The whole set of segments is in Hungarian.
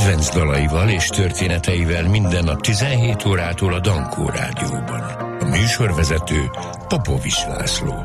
kedvenc dalaival és történeteivel minden nap 17 órától a Dankó Rádióban. A műsorvezető Popovics László.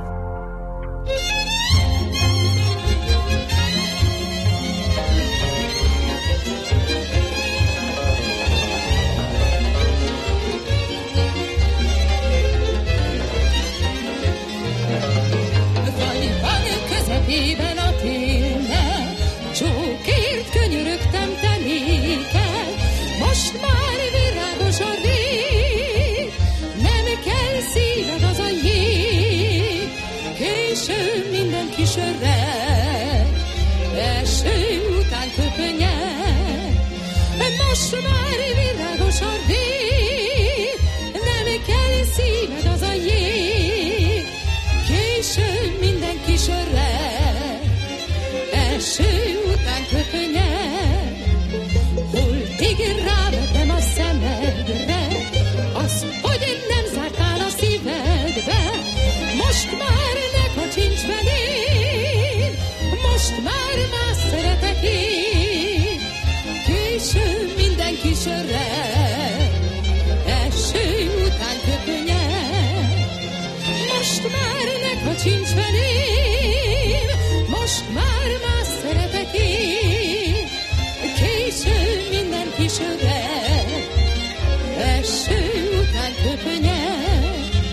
Közepében a télnek csókért könyörögtem teléken, most már virágos a rég, nem kell szíved az a jég, késő minden kis öreg, eső után köpönyeg, most már virágos a rég, nem kell szíved az a jég, késő minden kis öreg, eső után köpönyeg, holtig rávettem a szemedre, az, hogy nem zártál a szívedbe, most már ne kacsincs velén, most már más szeretek én, késő minden kis öreg, eső után köpönyeg, most már ne kacsincs velém, most már más szeretek én, késő minden kis öreg, eső után köpönyeg.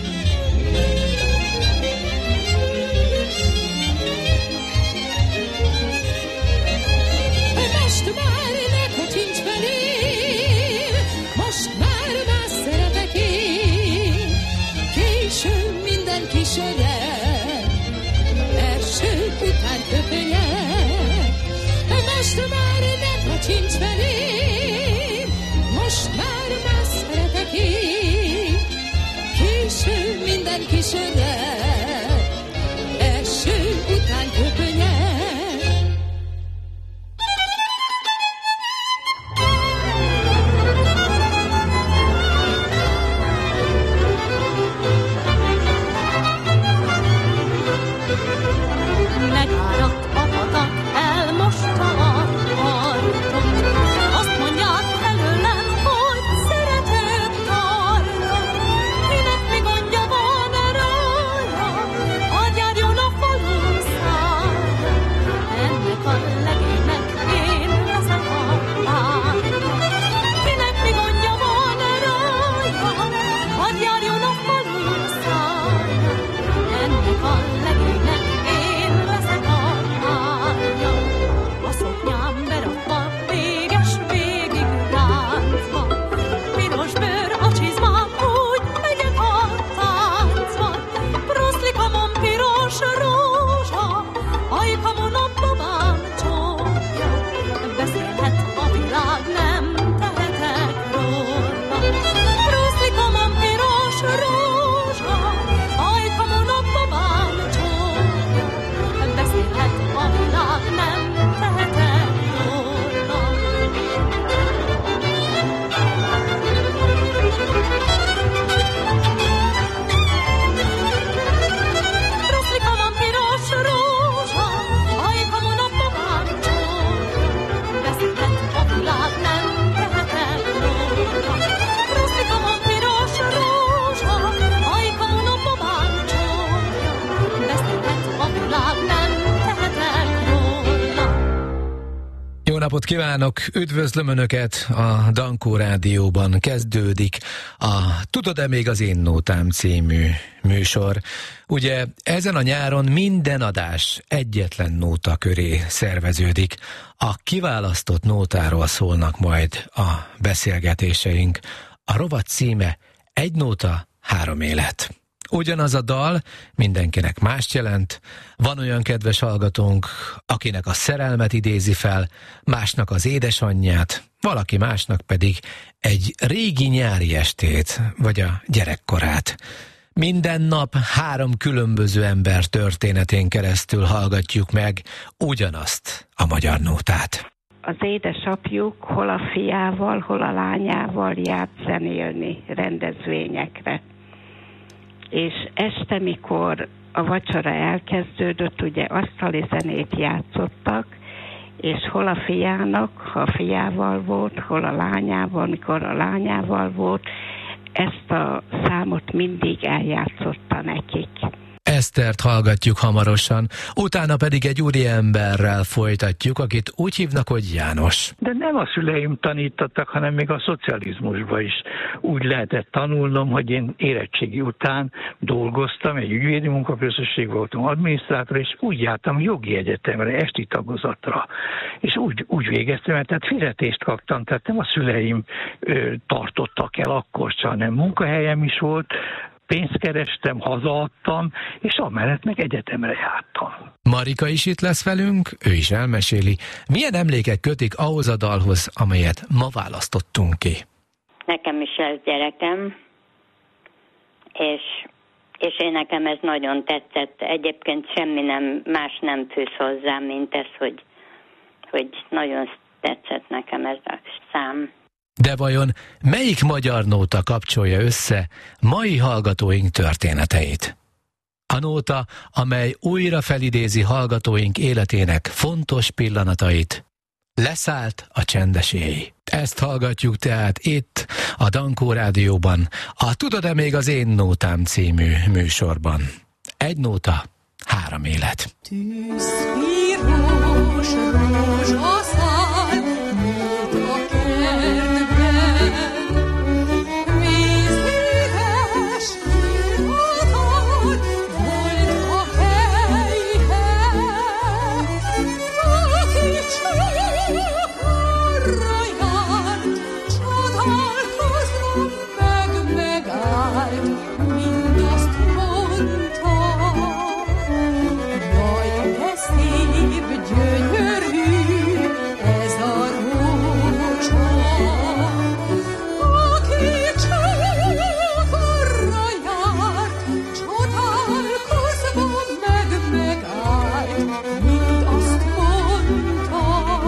Most már ne kacsincs velém, most már más szeretek én, késő minden kis öreg, eső után köpönyeg. Most már ne kacsincs velém, most már más szeretek én, késő minden kis öreg, eső után köpönyeg. Megáradt a patak, elmosta a ajtót. Azt mondják előlem, hogy szeretőt tartok. Kinek mi gondja van rája, hadd járjon a falu szája. Ennek a legénynek én leszek a párja. Kinek mi gondja van rája, hadd járjon a falu szája. Ennek a legénynek én leszek a párja. A szoknyám berakva, véges végig ráncba, piros bőr a csizmám, úgy megyek a táncba. Bruszlikamon piros rózsa, ajkamon a babám csókja, beszélhet a világ, nem tehetek róla. Bruszlikamon piros rózsa, ajkamon a babám csókja, beszélhet a világ, nem tehetek róla. Bruszlikamon piros rózsa, ajkamon a babám csókja, beszélhet a világ, nem tehetek róla. Bruszlikamon piros rózsa, ajkamon a babám csókja, beszélhet a világ, nem tehetek róla. Jó napot kívánok! Üdvözlöm Önöket! A Dankó Rádióban kezdődik a Tudod-e még az én nótám című műsor. Ugye ezen a nyáron minden adás egyetlen nóta köré szerveződik. A kiválasztott nótáról szólnak majd a beszélgetéseink. A rovat címe Egy nóta, 3 élet. Ugyanaz a dal mindenkinek mást jelent. Van olyan kedves hallgatónk, akinek a szerelmet idézi fel, másnak az édesanyját, valaki másnak pedig egy régi nyári estét, vagy a gyerekkorát. Minden nap 3 különböző ember történetén keresztül hallgatjuk meg ugyanazt a magyar nótát. Az édesapjuk hol a fiával, hol a lányával járt zenélni rendezvényekre. És este, mikor a vacsora elkezdődött, ugye asztali zenét játszottak, és hol a fiának, ha a fiával volt, hol a lányával, mikor a lányával volt, ezt a számot mindig eljátszotta nekik. Esztert hallgatjuk hamarosan, utána pedig egy úriemberrel folytatjuk, akit úgy hívnak, hogy János. De nem a szüleim tanítottak, hanem még a szocializmusban is úgy lehetett tanulnom, hogy én érettségi után dolgoztam, egy ügyvédi munkaközösség voltam, adminisztrátor, és úgy jártam jogi egyetemre, esti tagozatra. És úgy végeztem, mert tehát fizetést kaptam, tehát nem a szüleim tartottak el akkor, hanem munkahelyem is volt, pénzt kerestem, hazaadtam, és amellett meg egyetemre jártam. Marika is itt lesz velünk, ő is elmeséli, milyen emlékek kötik ahhoz a dalhoz, amelyet ma választottunk ki. Nekem is ez gyerekem, és én nekem ez nagyon tetszett. Egyébként semmi más nem fűz hozzá, mint ez, hogy nagyon tetszett nekem ez a szám. De vajon melyik magyar nóta kapcsolja össze mai hallgatóink történeteit? A nóta, amely újra felidézi hallgatóink életének fontos pillanatait. Leszállt a csendes éj. Ezt hallgatjuk tehát itt, a Dankó Rádióban, a Tudod-e még az én nótám című műsorban. Egy nóta, 3 élet. Tűzpiros rózsaszál, nyílt a kertben, vízéhes irhatár volt a helyben. Aki csak arra járt, csodálkozva megállt, mindazt mondta. Jaj, de szép, gyönyörű ez a rózsa. Aki csak arra járt, csodálkozva megállt, mind azt mondta.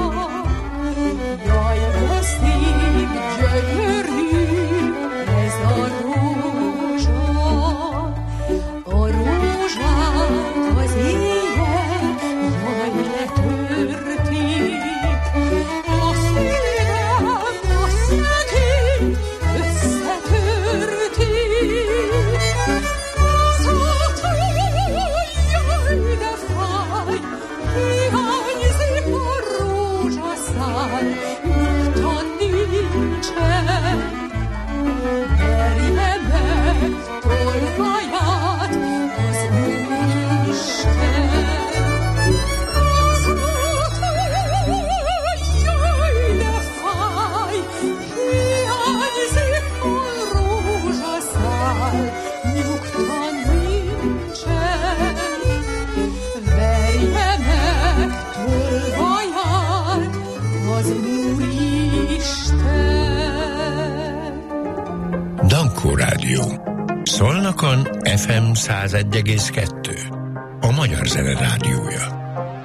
Jaj, de szép, gyönyörű ez a rózsa. A rózsát az éjjel jaj letörték, a szívem a szegény összetörték. Azóta jaj, de fáj, hiányzik a rózsaszál, nyugta nincsen. Verje meg tolvaját az Úristen. Azóta jaj, de fáj, hiányzik a rózsaszál, nyugta nincsen. Verje meg tolvaját az Úristen. Dankó Rádió. Szolnokon FM 101,2. A Magyar Zene Rádiója.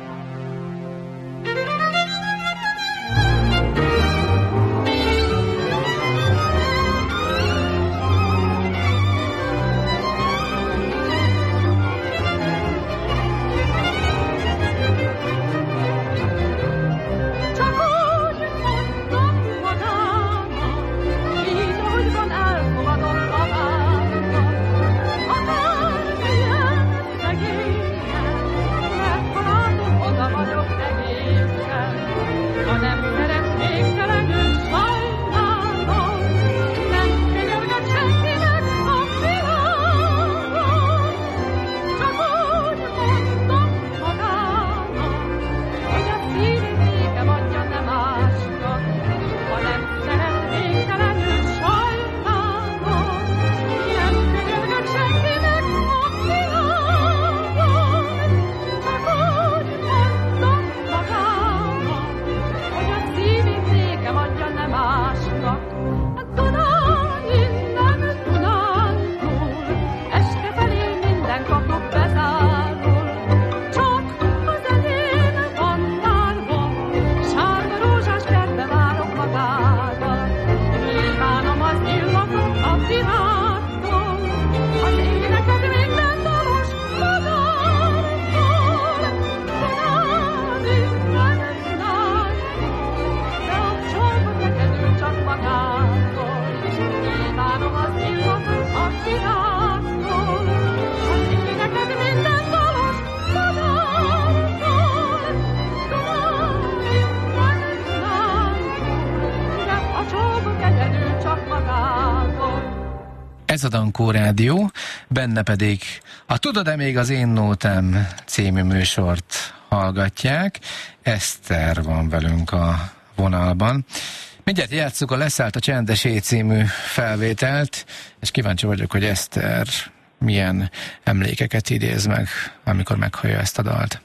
Csak úgy mondom magámnak, így ahogy van elfogadom magámnak. Akármilyen szegényen, mekkora virágtól, addig neked minden valós madártól. A csókok egyedül csak magától. Ez a Dankó Rádió, benne pedig a Tudod-e még az én nótám című műsort hallgatják. Eszter van velünk a vonalban. Mindjárt játsszuk a Leszállt a csendes éj című felvételt, és kíváncsi vagyok, hogy Eszter milyen emlékeket idéz meg, amikor meghallja ezt a dalt.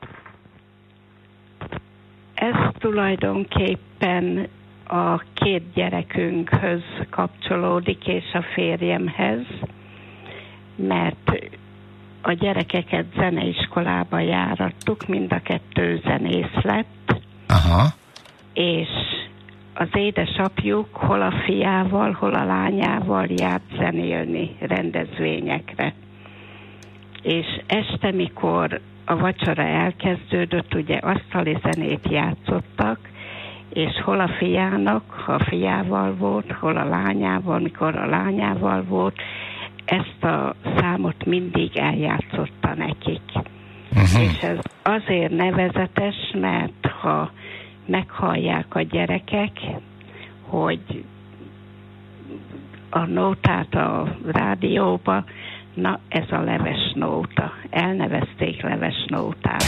Ez tulajdonképpen a két gyerekünkhöz kapcsolódik, és a férjemhez, mert a gyerekeket zeneiskolába járattuk, mind a kettő zenész lett. Aha. És az édesapjuk hol a fiával, hol a lányával járt zenélni rendezvényekre. És este, mikor a vacsora elkezdődött, ugye asztali zenét játszottak, és hol a fiának, ha a fiával volt, hol a lányával, mikor a lányával volt, ezt a számot mindig eljátszotta nekik. És ez azért nevezetes, mert ha meghallják a gyerekek, hogy a nótát a rádióba, na ez a leves nóta. Elnevezték leves nótára.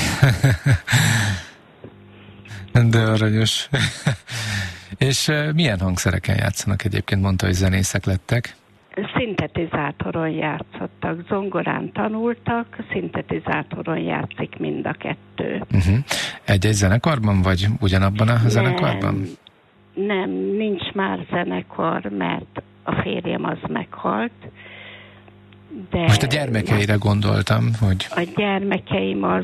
De aranyos. És milyen hangszereken játszanak egyébként? Mondta, hogy zenészek lettek. Szintetizátoron játszottak, zongorán tanultak, szintetizátoron játszik mind a kettő. Egy-egy zenekarban, vagy ugyanabban a zenekarban? Nem, nincs már zenekar, mert a férjem az meghalt. De most a gyermekeire gondoltam, hogy... A gyermekeim az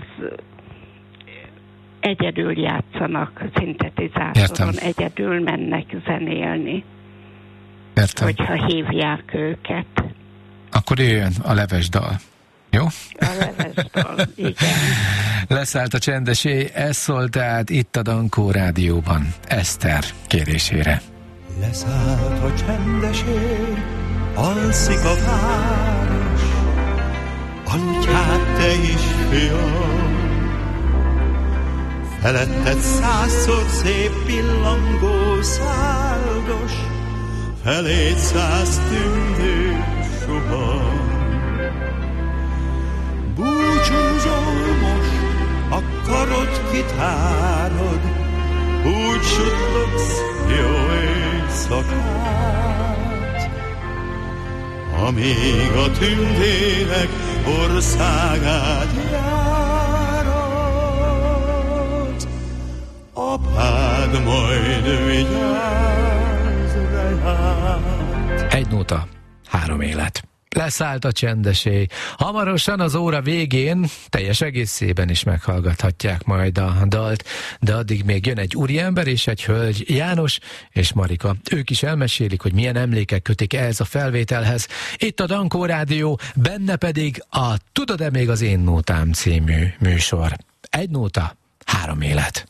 egyedül játszanak szintetizátoron, értem. Egyedül mennek zenélni. Értem. Hogyha hívják őket. Akkor jöjjön a leves dal. Jó? A leves dal, igen. Leszállt a csendes éj, ez szólt tehát itt a Dankó Rádióban, Eszter kérésére. Leszállt a csendes éj, alszik a város, aludj hát te is, fiam. Feletted 100-szor szép pillangó száldos, feléd 100 tündér suhan. Búcsúzol most, a karod kitárod, úgy suttogsz jó éjszakát. Amíg a tündérek országát járod, apád majd vigyáz rád. Egy nóta, 3 élet. Leszállt a csendes éj. Hamarosan az óra végén teljes egészében is meghallgathatják majd a dalt, de addig még jön egy úriember és egy hölgy, János és Marika. Ők is elmesélik, hogy milyen emlékek kötik ehhez a felvételhez. Itt a Dankó Rádió, benne pedig a Tudod-e még az én nótám című műsor. Egy nóta, 3 élet.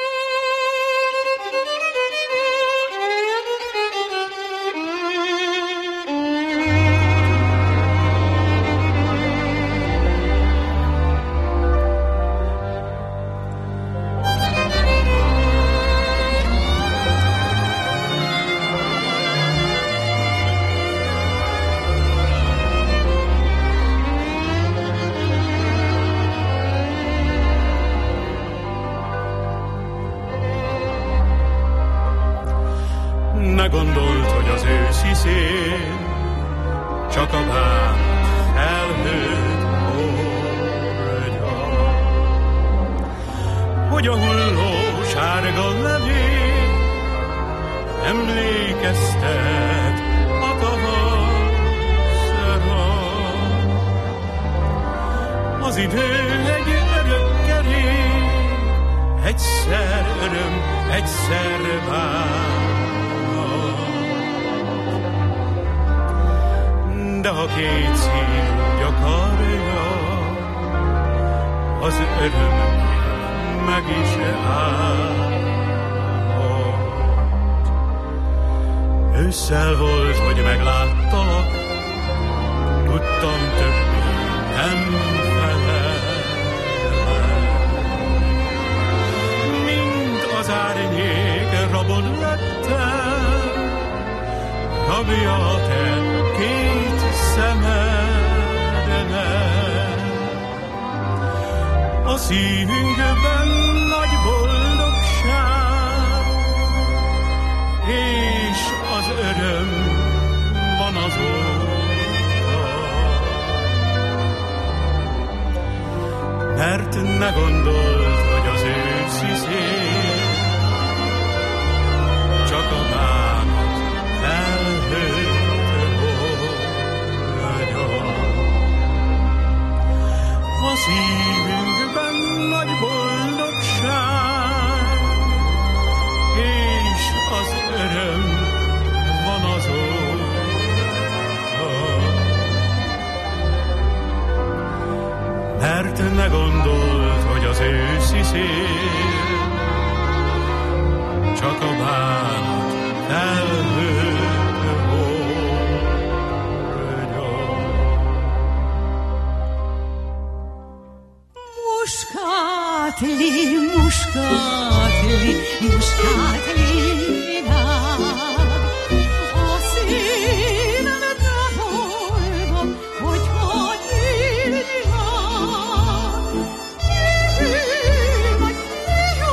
Ne gondold, hogy az őszi szél csak a bánt felhőt hordja, hogy a hulló sárga levél emlékeztet a tavaszra. Az idő egy örök kerék, egyszer öröm, egyszer bánat. De ha két szív úgy akarja, az öröm meg is állhat. Ősszel volt, hogy megláttalak, tudtam többé nem felel. Mint az árnyék rabod lettem, rabja te két szemednek. A szívünkben nagy boldogság, és az öröm van azóta. Mert ne gondold, hogy az őszi szél csak a bánat felhőt hordja. A szívünkben nagy boldogság, és az öröm van azóta. Mert ne gondold, hogy az őszi szél csak a bánat felhőt hordja. Muskátli, muskátli, muskátli virág, a szívembe boldog, hogyha nyílni vár. Nyílj vagy, nyílj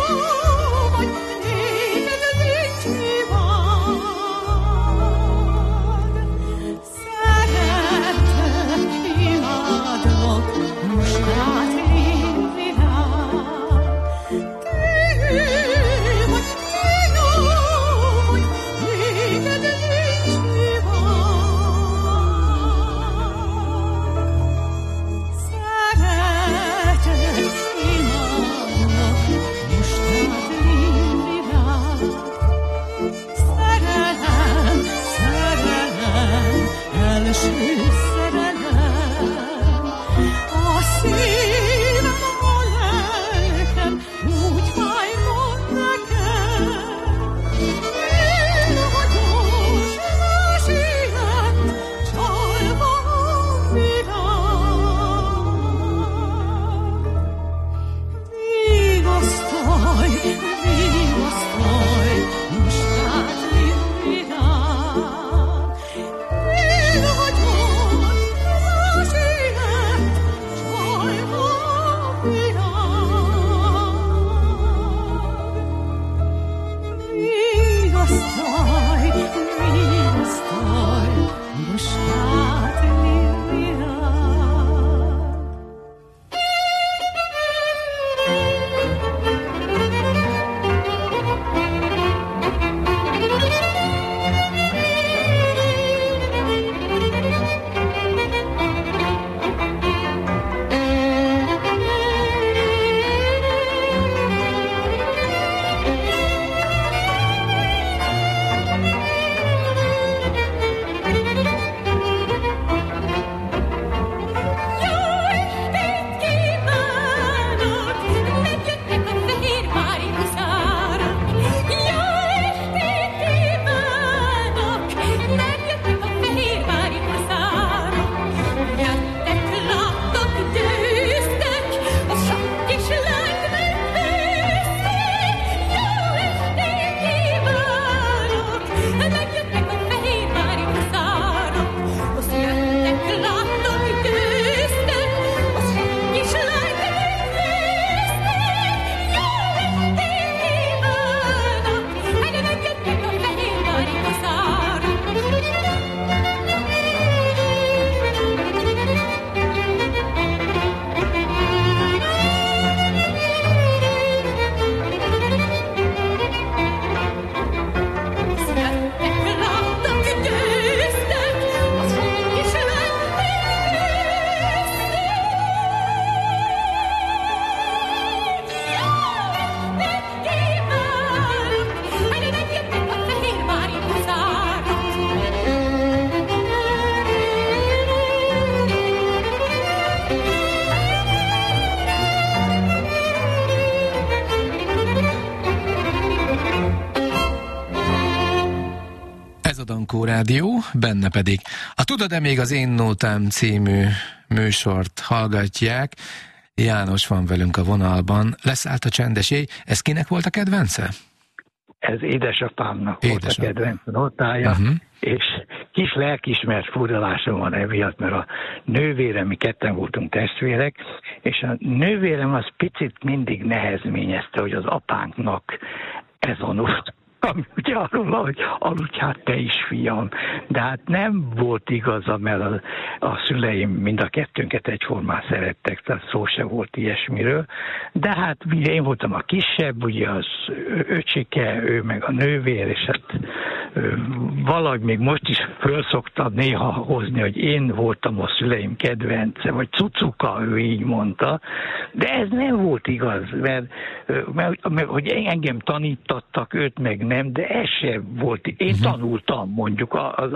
Ez a Dankó Rádió, benne pedig a Tudod-e még az Én Nótám című műsort hallgatják. János van velünk a vonalban. Leszállt a csendes éj. Ez kinek volt a kedvence? Ez édesapámnak volt a kedvenc nótája, és kis lelkiismert furdalásom van emiatt, mert a nővérem, mi ketten voltunk testvérek, és a nővérem az picit mindig nehezményezte, hogy az apánknak ez a nóta, ami ugye arról, hogy aludj hát te is, fiam. De hát nem volt igaza, mert a szüleim mind a kettőnket egyformán szerettek, tehát szó se volt ilyesmiről. De hát ugye én voltam a kisebb, ugye az öcsike, ő meg a nővér, és hát valahogy még most is föl szoktam néha hozni, hogy én voltam a szüleim kedvence, vagy cucuka, ő így mondta. De ez nem volt igaz, mert hogy engem tanítattak, őt meg nem, de ez sem volt. Én tanultam, mondjuk, az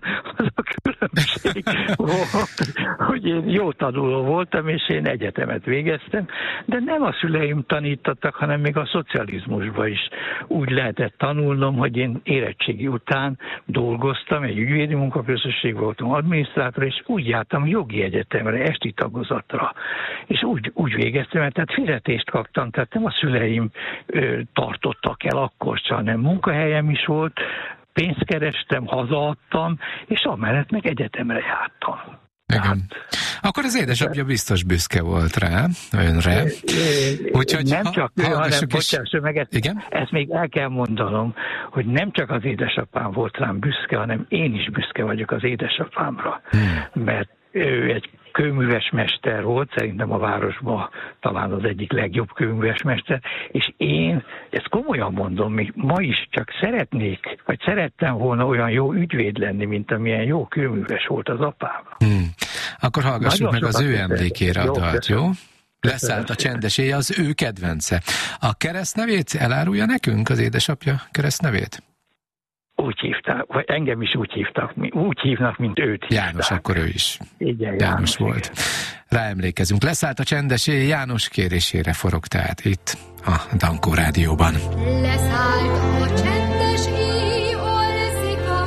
a különbség volt, hogy én jó tanuló voltam, és én egyetemet végeztem, de nem a szüleim tanítottak, hanem még a szocializmusban is úgy lehetett tanulnom, hogy én érettségi után dolgoztam, egy ügyvédi munkaközösség voltam, adminisztrátor, és úgy jártam jogi egyetemre, esti tagozatra. És úgy végeztem, mert tehát fizetést kaptam, tehát nem a szüleim tartottak el akkor sem, hanem munkahelyem is volt, pénzt kerestem, hazaadtam, és amellett meg egyetemre jártam. Igen. Akkor az édesapja biztos büszke volt rá, önre. Úgyhogy nem csak ő, hanem bocsáss meg, igen? Ezt még el kell mondanom, hogy nem csak az édesapám volt rám büszke, hanem én is büszke vagyok az édesapámra. Mert ő egy kőműves mester volt, szerintem a városban talán az egyik legjobb kőműves mester, és én, ezt komolyan mondom, még ma is csak szeretnék, vagy szerettem volna olyan jó ügyvéd lenni, mint amilyen jó kőműves volt az apám. Akkor hallgassuk meg az ő emlékére a dalt, jó? Leszállt a csendes éj, az ő kedvence. A keresztnevét elárulja nekünk, az édesapja keresztnevét? Úgy hívták, vagy engem is úgy hívtak, úgy hívnak, mint őt hívták. János, akkor ő is. Igen, János volt. Ráemlékezünk. Leszállt a csendes éj, János kérésére forog tehát itt a Dankó Rádióban. Leszállt a csendes éj, alszik a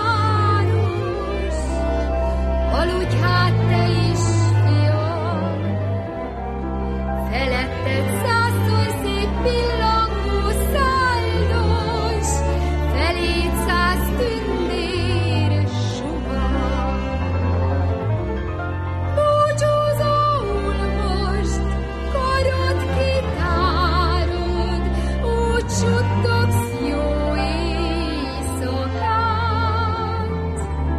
város, aludj hát te is, fiam, feletted százszor szép pillangó száldos, feléd száz tündér sugár. Búcsúzóul most karod kitárod, úgy suttogsz jó éjszakát,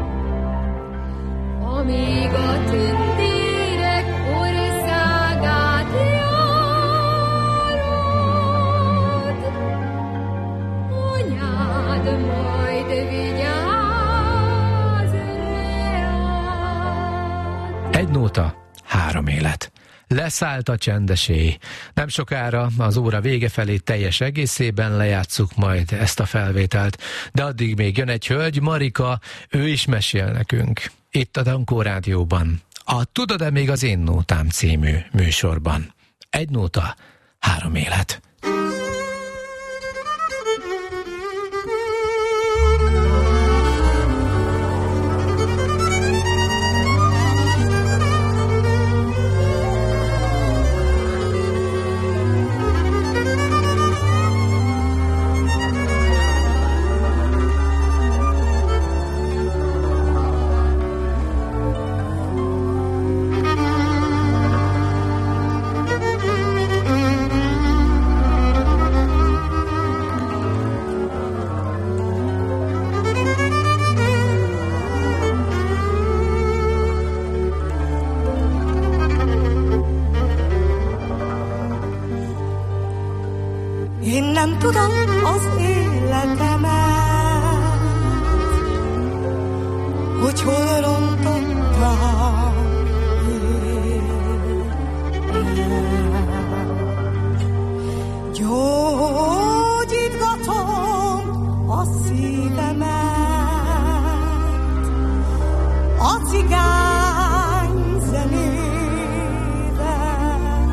amíg a tündérek országát járod, anyád majd vigyáz reád. Egy nóta, 3 élet. Leszállt a csendes éj. Nem sokára, az óra vége felé teljes egészében lejátsszuk majd ezt a felvételt, de addig még jön egy hölgy, Marika, ő is mesél nekünk. Itt a Dankó Rádióban, a Tudod-e még az Én Nótám című műsorban. Egy nóta, 3 élet. Én nem tudom az életemet, hogy hol rontottam gyógyítgatom a szívemet a cigány zenével,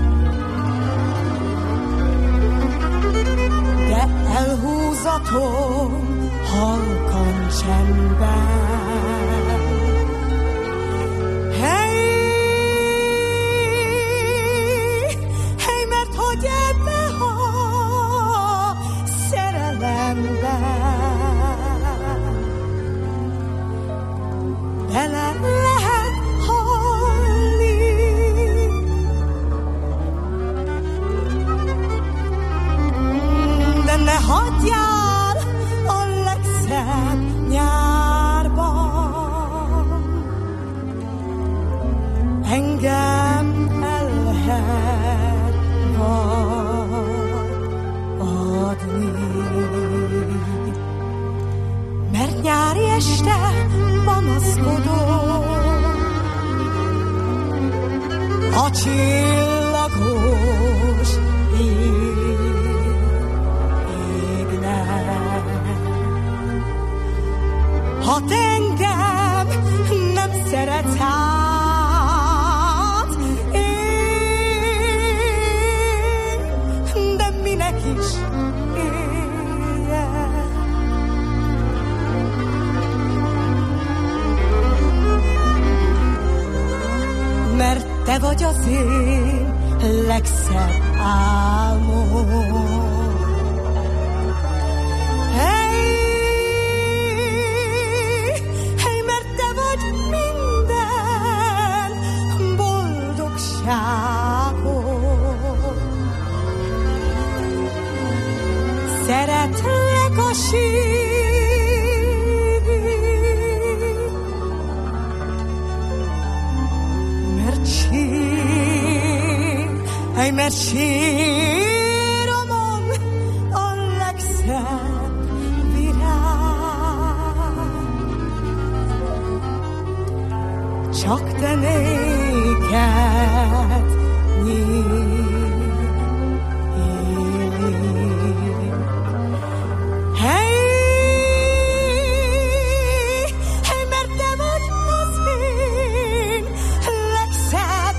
de elhúzatom halkan csendben. Hey, hey, mert hogy ebbe a szerelemben bele lehet halni, de ne hagyjál a legszebb nyárban, engem el lehet adni, mert nyári este panaszkodom a csillagos égnek. Ha te engem nem szeretsz hát, én, de minek is éljek? Mert te vagy az én legszebb álmom. Hey, hey, mert te vagy minden boldogságom. Szeretlek a mert síromon a legszebb virág. Csak te néked nyílik. Hey, hey, mert te vagy az én legszebb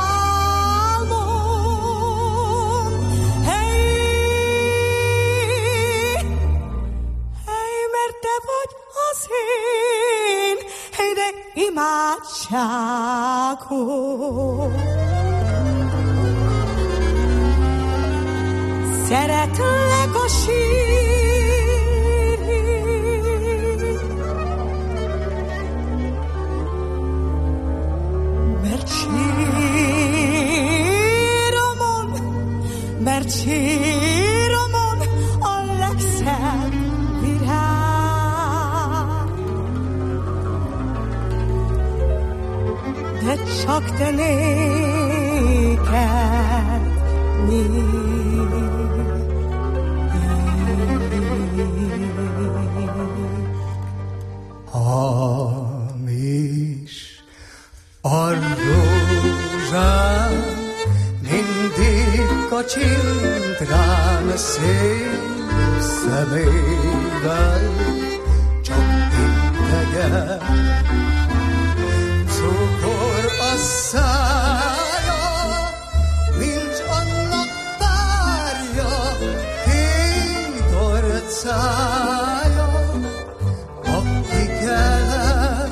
imádságom. Szeretlek a sírig, mert síromon a legszebb virág. De csak te néked hamis a rózsám, mindig kacsint rám szép szemével, csak integet. Cukor a szája, nincs annak párja, két orcája, aki kellett.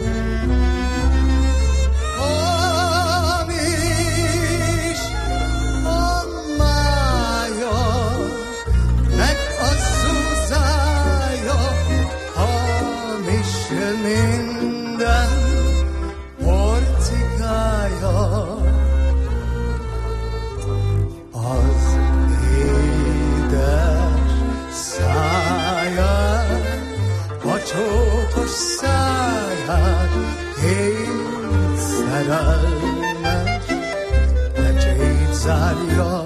Hamis a mája, meg a zuzája, hamis minden porcikája. Az édes száját, a csókos száját, én szerelmes pecsét zárja.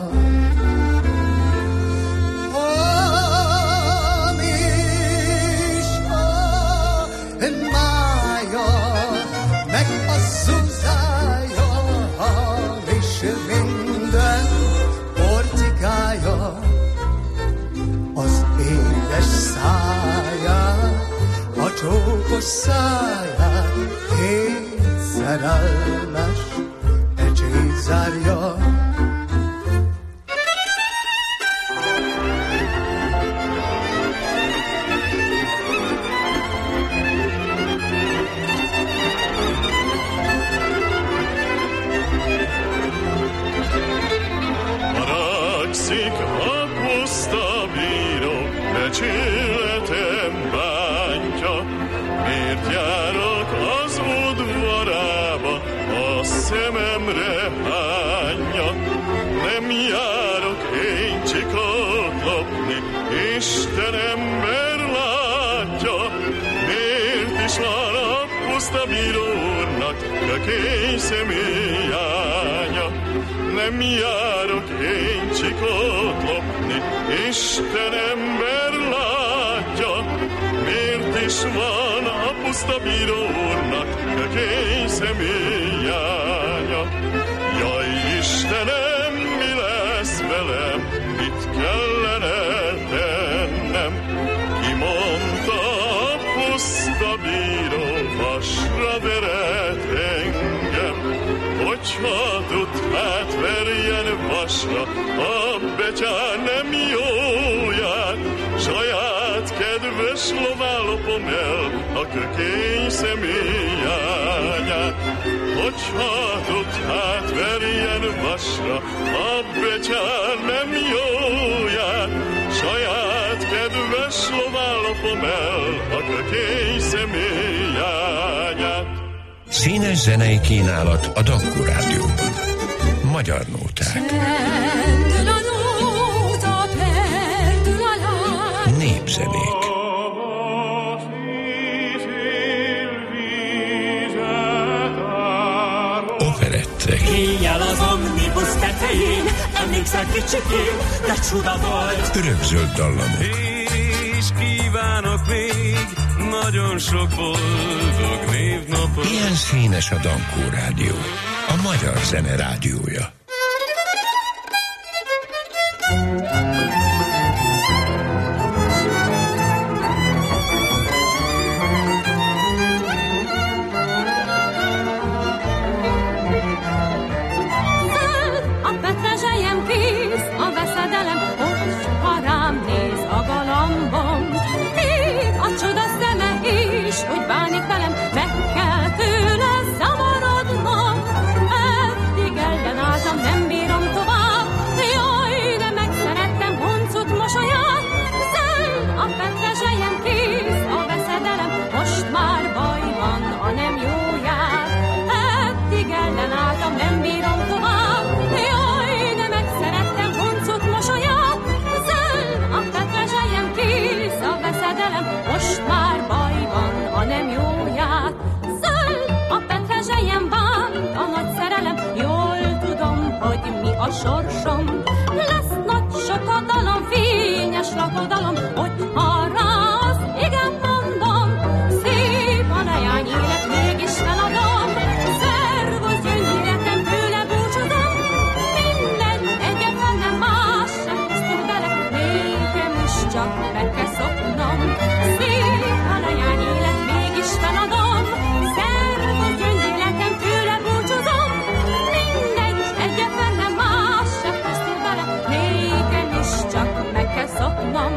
Hamis a mája, meg a zuzája, hamis minden porcikája. Az édes száját, a csókos száját, én szerelmes pecsét zárja. miért járok az udvarába, a szememre hányja. Nem járok én csikot lopni, Isten ember látja. Miért is van a puszta bírónak kökény személyánya? Nem járok én csikot lopni, Isten ember látja. Miért is van a puszta bírónak kökény személyánya? Jaj, Istenem, mi lesz velem, mit kellene tennem? Ki mondta a puszta bíró, vasra veret engem? Hogyha tud, hát verjen vasra, a betyár nem jóját, saját kedves lován lopom el a kökény személyányát. Hogyha tud, hát verjen vasra, a betyár nem jóját, saját kedves lován lopom el a kökény személyányát. Színes zenei kínálat a Dankó Rádióban. Magyar nóták. Népzenék. Operettek. Éjjel az omnibus tetején, emlékszel kicsikén, de csuda volt. Örökzöld dallamok. És kívánok még nagyon sok boldog névnapot. Ilyen színes a Dankó Rádió, a magyar zene rádiója. A petrezselyem kész, a veszedelem, most ha rám néz a galambom. Ég a csoda szeme is, hogy bánik velem, meg kell tőle zavarodnom. Eddig ellenálltam, nem bírom tovább, jaj, de megszerettem huncut mosolyát. Zöld a petrezselyem kész, a veszedelem, most már baj van, a nem jóját. Eddig ellenálltam, nem bírom tovább, jaj, de megszerettem huncut mosolyát. Zöld a petrezselyem kész, a veszedelem, most már baj van, a nem jóját. Zöld a petrezselyem bánt, a nagy szerelem, jól tudom, hogy mi a sorsom. Lesz nagy sokodalom, fényes lakodalom, hogyha rá az igen mondom. Szép a leány élet, mégis feladom. Szervusz, gyönyörűen tőle búcsúzom. Mindegy, egyetlen nem más sem pusztul bele, nékem is csak meg kell szoknom. Szép a leány élet, mégis feladom. Szervusz, gyönyörűen tőle búcsúzom. Mindegy, egyetlen nem más sem pusztul bele, nékem is csak meg kell szoknom.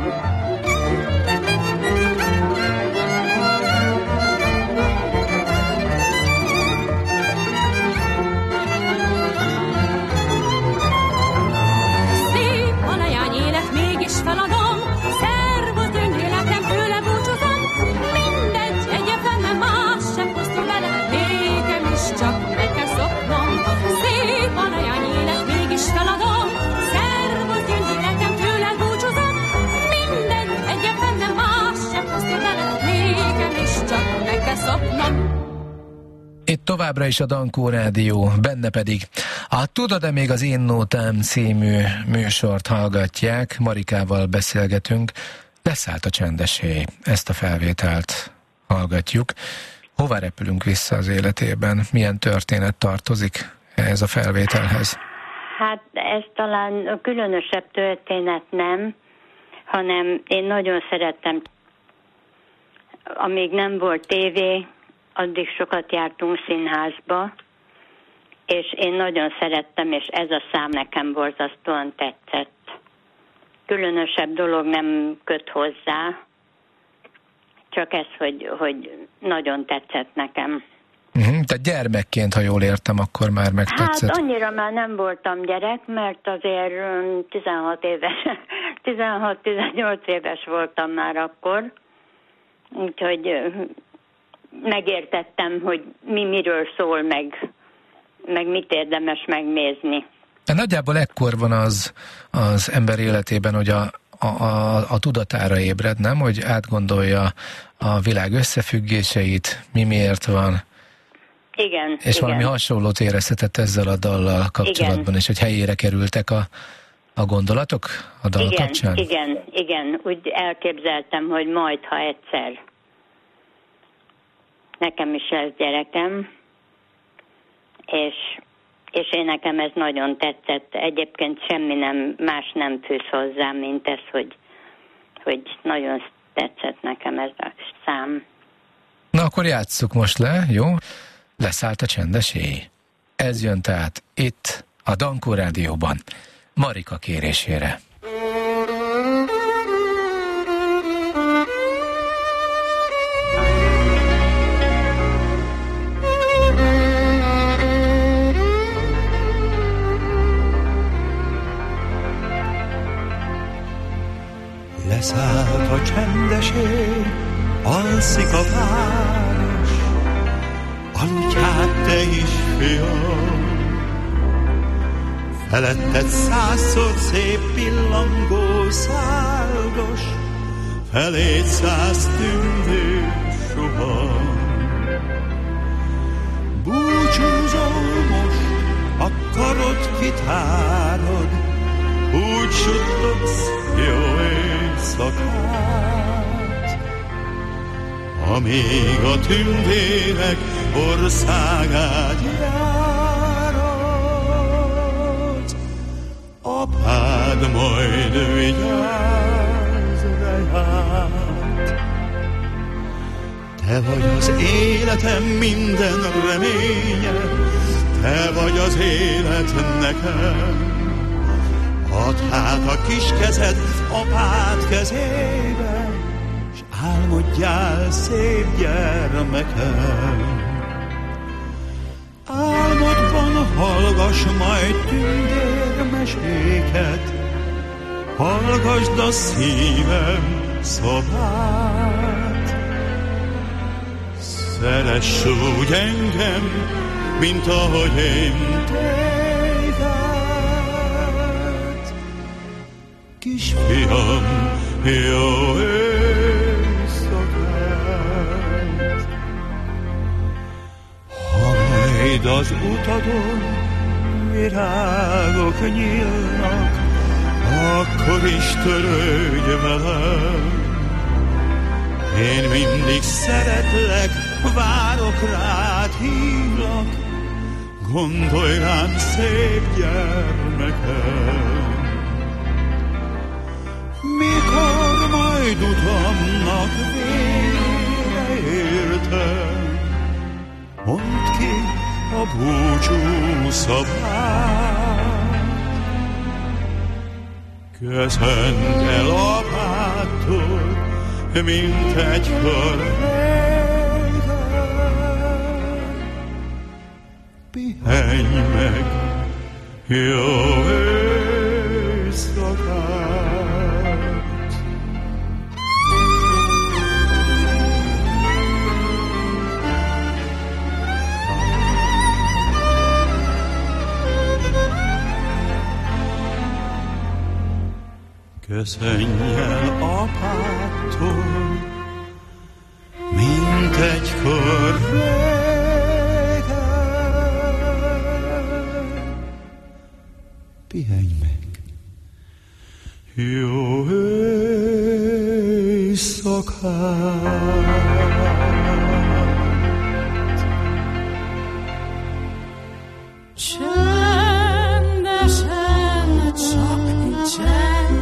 Szép a leány élet, mégis feladom. Szervusz, gyönyörűen tőle búcsúzom. Mindegy, egyetlen nem más sem pusztul bele, nékem is csak meg kell szoknom. Szép a leány élet, mégis feladom. Szervusz, gyönyörűen tőle búcsúzom. Mindegy, egyetlen nem más sem pusztul bele, nékem is csak meg kell szoknom. Itt továbbra is a Dankó Rádió, benne pedig a Tudod-e még az én nótám című műsort hallgatják, Marikával beszélgetünk. Leszállt a csendes hely, ezt a felvételt hallgatjuk. Hova repülünk vissza az életében? Milyen történet tartozik ehhez a felvételhez? Hát ez talán különösebb történet nem, hanem én nagyon szerettem, amíg nem volt tévé, addig sokat jártunk színházba, és én nagyon szerettem, és ez a szám nekem borzasztóan tetszett. Különösebb dolog nem köt hozzá, csak ez, hogy nagyon tetszett nekem. Tehát gyermekként, ha jól értem, akkor már megtetszett. Hát annyira már nem voltam gyerek, mert azért 16-18 éves voltam már akkor, úgyhogy megértettem, hogy miről szól, meg mit érdemes megnézni. Nagyjából ekkor van az ember életében, hogy a tudatára ébred, nem? Hogy átgondolja a világ összefüggéseit, miért van. Igen. És valami hasonlót érezhetett ezzel a dallal kapcsolatban, és hogy helyére kerültek a gondolatok a dal kapcsán? Igen. Úgy elképzeltem, hogy majd, ha egyszer. Nekem is lesz gyerekem, és én nekem ez nagyon tetszett. Egyébként semmi más nem fűz hozzá, mint ez, hogy nagyon tetszett nekem ez a szám. Na akkor játsszuk most le, jó? Leszállt a csendes éj. Ez jön tehát itt a Dankó Rádióban, Marika kérésére. Leszállt a csendes éj, alszik a város, aludj hát te is, fiam. Feletted 100-szor szép pillangó száldos, feléd 100 tündér suhan. Búcsúzol most, a karod kitárod, úgy suttogsz jó éjszakát, amíg a tündérek országát járod. Apád majd vigyáz rád. Te vagy az életem minden reménye, te vagy az élet nekem. Add hát a kis kezed apád kezébe, s álmodjál, szép gyermekem. Álmodban hallgass majd tündérmeséket, hallgasd a szívem szavát. Szeress úgy engem, mint ahogy én kisfiam, jó éjszakát. Ha majd az utadon virágok nyílnak, akkor is törődj velem. Én mindig szeretlek, várok rád, hívlak, gondolj rám, szép gyermekem. Mikor majd utamnak végre értem, mondd ki a búcsú szavát. Köszönd el apától, mint egykor régen. Pihenj meg, jó éjszakát. Köszönj el apától, mint egykor régen. Pihenj meg, jó éjszakát. Csendesen, csak csendesen.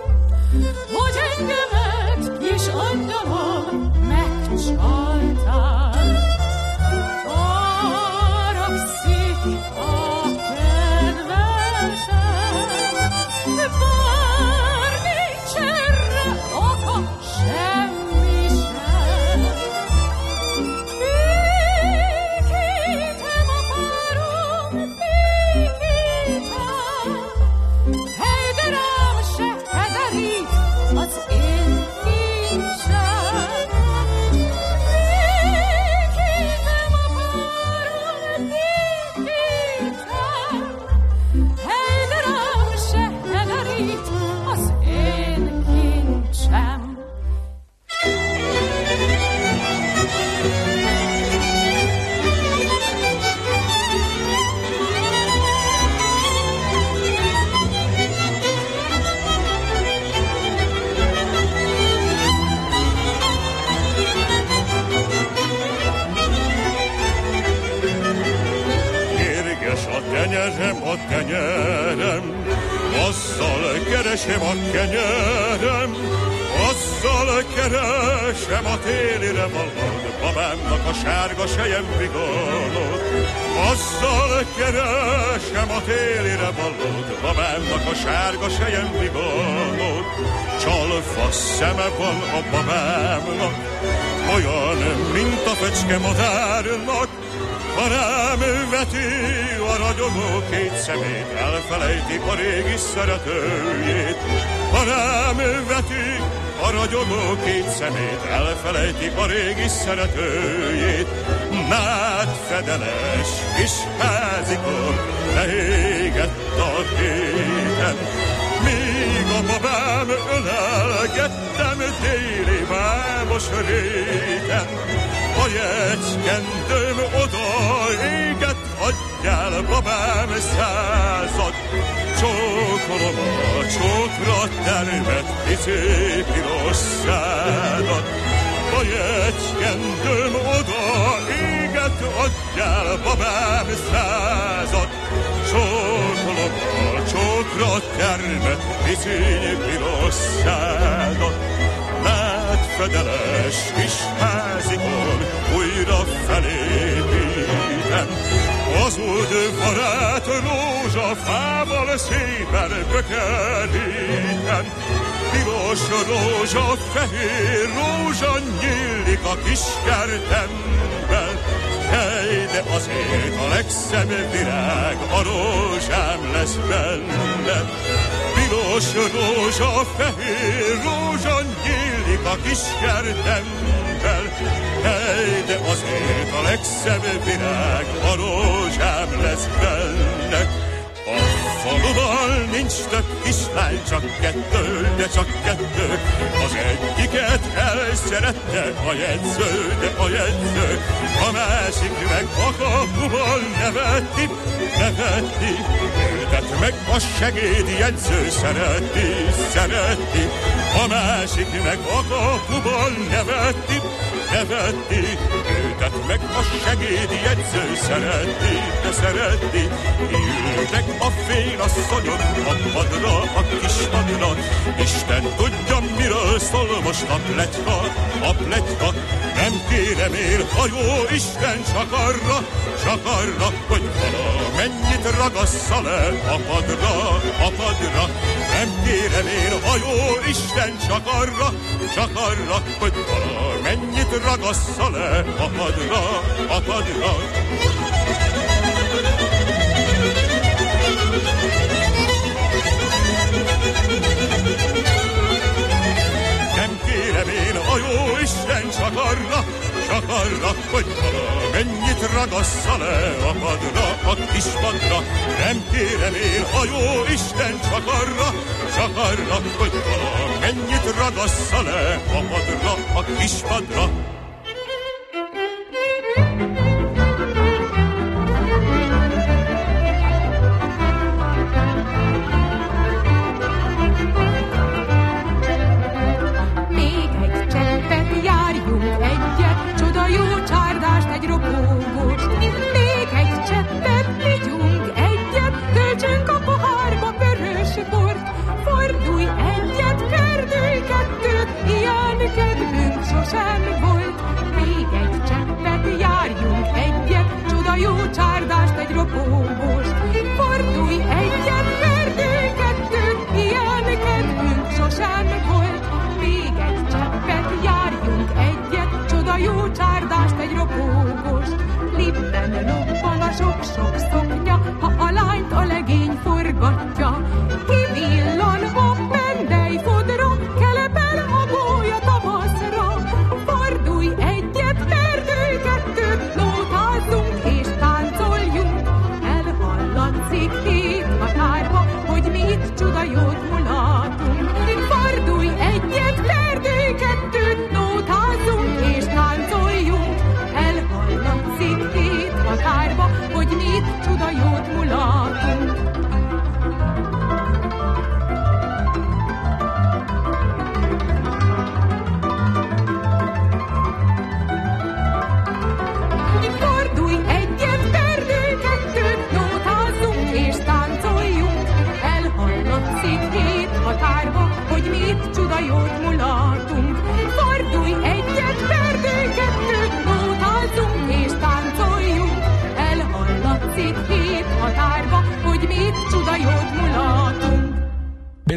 Megcsaltál. keresem a kenyerem, azzal keresem a télire valód, babámnak a sárga sejem vigolod. Azzal keresem a télire valód, babámnak a sárga sejem vigolod. Csalfa szeme van a babámnak, olyan, mint a fecske madárnak. Ha rám veti a ragyogó két szemét, elfelejti a régi szeretőjét. Ha rám veti a ragyogó két szemét, elfelejti a régi szeretőjét. Nád fedeles kis házikon leégett a héten, míg a babám ölelgettem déli mámos réten. A jegykendőm oda égett, adjál babám 100-at. Csókolom a csókra termett pici piros szádat. A jegykendőm oda égett, adjál babám 100-at. Csókolom a csókra termett pici piros szádat. Fedeles kis házikon újra felépítem, az udvarát rózsafával szépen bökerítem. Piros rózsa, fehér rózsa nyílik a kis kertemben. Hely, de azért a legszebb virág a rózsám lesz benne. Piros rózsa, fehér rózsa nyílik a kis kertemben. Hely, de azért a legszebb virág a rózsám lesz benne. A faluban nincs több kislány, csak kettő, de csak kettő. Az egyiket elszerette a jegyző, de a jegyző. A másik meg a kapuban neveti. Őtet meg a segédjegyző szereti. A másik meg a kapuban neveti. Őtet meg a segédjegyző szereti. Ültek a félasszonyok a padra, a kis padra. Isten tudja, miről szól most a pletyka. Nem kérem én, a jó Isten csak arra, hogy valamennyit ragassza le a padra. Nem kérem én, a jó Isten csak arra, hogy valamennyit ragassza le a padra. Nem kérem én, a jó Isten csak arra, hogy valamennyit ragassza le a padra, a kis padra. Nem kérem én, a jó Isten csak arra, hogy valamennyit ragassza le a padra, a kis padra. Sosem volt, még egy cseppet járjunk egyet, csoda jó csárdást, egy ropógost. Fordulj egyet, verdőj kettőt, ilyen kedvünk sosem volt. Még egy cseppet járjunk egyet, csoda jó csárdást, egy ropógost. Lippen lobban a sok-sok szoknya, ha a lányt a legény forgatja. Kivillan a pendely fodra, kelepel a gólya tavaszra. Fordulj egyet, verdőj kettőt, nótázzunk és táncoljunk. Elhallatszik hét határba, hogy mi itt csuda jót mulatunk. Fordulj egyet, verdőj kettőt, nótázzunk és táncoljunk. Elhallatszik hét határba, hogy mi itt csuda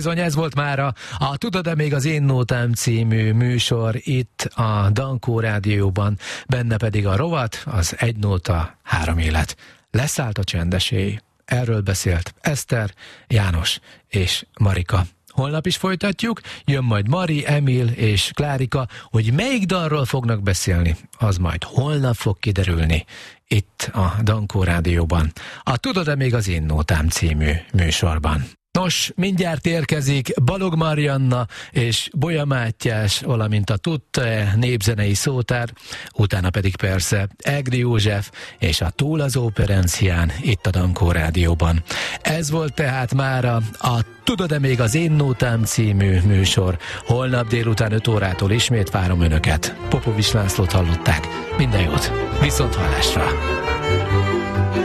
Bizony, ez volt mára a Tudod-e még az én nótám című műsor itt a Dankó Rádióban, benne pedig a rovat, az Egy nóta, három élet. Leszállt a csendesély. Erről beszélt Eszter, János és Marika. Holnap is folytatjuk, jön majd Mari, Emil és Klárika, hogy melyik dalról fognak beszélni, az majd holnap fog kiderülni itt a Dankó Rádióban. A Tudod-e még az én nótám című műsorban. Nos, mindjárt érkezik Balog Marianna és Bolya Mátyás, valamint a Tudta-e népzenei szótár, utána pedig persze Egri József és a Túl az Óperencián itt a Dankó Rádióban. Ez volt tehát mára a Tudod-e még az én nótám című műsor. Holnap délután 5 órától ismét várom önöket. Popovics Lászlót hallották. Minden jót! Viszont hallásra!